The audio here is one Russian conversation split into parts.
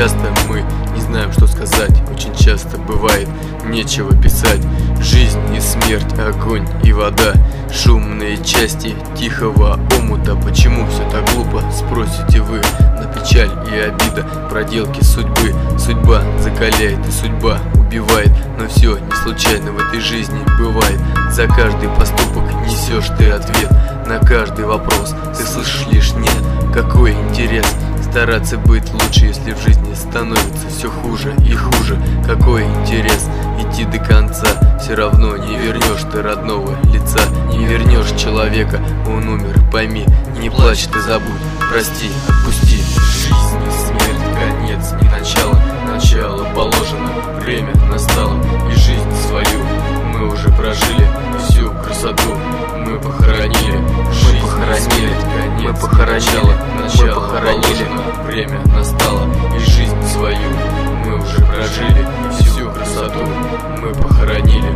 часто мы не знаем, что сказать. Очень часто бывает нечего писать. Жизнь и смерть, огонь и вода, шумные части тихого омута. Почему все так глупо, спросите вы? На печаль и обида, проделки судьбы. Судьба закаляет и судьба убивает, но все не случайно в этой жизни бывает. За каждый поступок несешь ты ответ, на каждый вопрос ты слышишь лишь нет. Какой интерес стараться быть лучше, если в жизни становится все хуже и хуже? Какой интерес идти до конца? Все равно не вернешь ты родного лица, не вернешь человека, он умер, пойми. Не плачь ты, забудь, прости, отпусти. Жизнь не смерть, конец, не начало. Начало положено, время настало, и жизнь свою мы уже прожили, и всю красоту мы похоронили. Мы похоронили, конец, начало положено, время настало, и жизнь свою мы уже прожили, и всю красоту мы похоронили.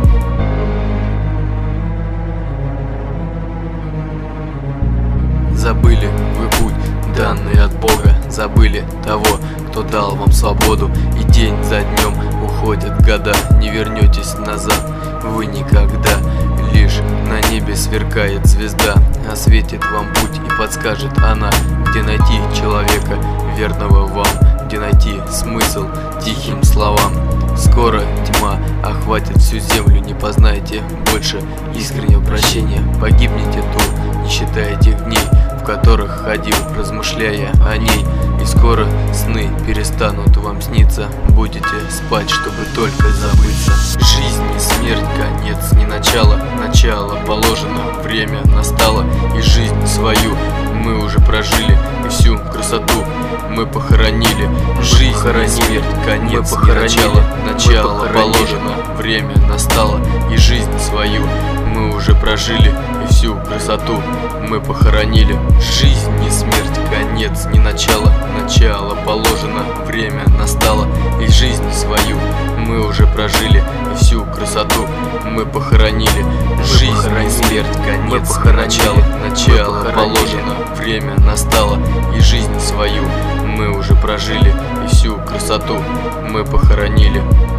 Забыли вы путь, данный от Бога, забыли того, кто дал вам свободу. И день за днем уходят года, не вернетесь назад вы никогда. Лишь на небе сверкает звезда, осветит вам путь и подскажет она, где найти человека верного вам, где найти смысл тихим словам. Скоро тьма охватит всю землю, не познаете больше искреннего прощения. Погибнете тут, не считая тех дней, в которых ходил, размышляя о ней. И скоро сны перестанут вам сниться, будете спать, чтобы только забыться. Жизнь не смерть, конец не начало. Начало положено, время настало, и жизнь свою мы уже прожили, и всю красоту мы похоронили. Жизнь не смерть, конец не начало. Начало положено, время настало, и жизнь свою мы уже прожили, и всю красоту мы похоронили. Жизнь не смерть, конец не начало. Начало положено, время настало, и жизнь свою мы уже прожили, и всю красоту мы похоронили. Жизнь не смерть, конец не начало. Начало положено, время настало, и жизнь свою мы уже прожили, и всю красоту мы похоронили.